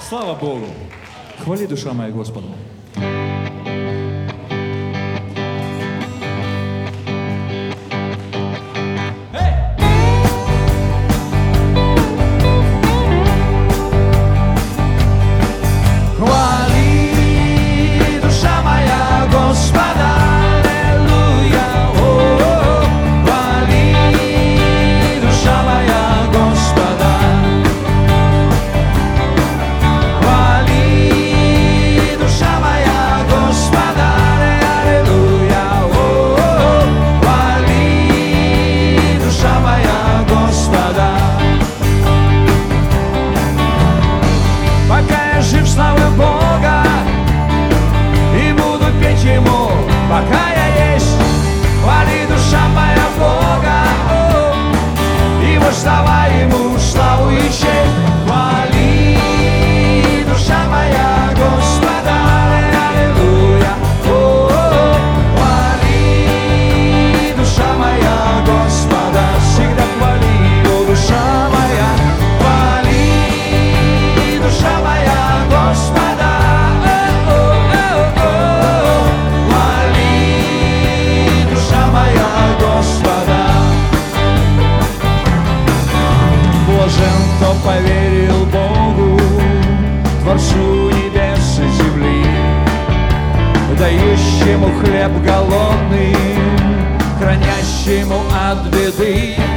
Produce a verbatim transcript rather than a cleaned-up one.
Слава Богу! Хвали, душа моя, Господа! Пока я есть, хвали, душа моя, Бога, и воздавай Ему славу и честь. Хвали, душа моя, Господа, аллилуйя. Хвали, душа моя, Господа, всегда хвали, о, душа моя. Хвали, душа моя, Господа. Кто поверил Богу, Творцу небес и земли, дающему хлеб голодным, хранящему от беды.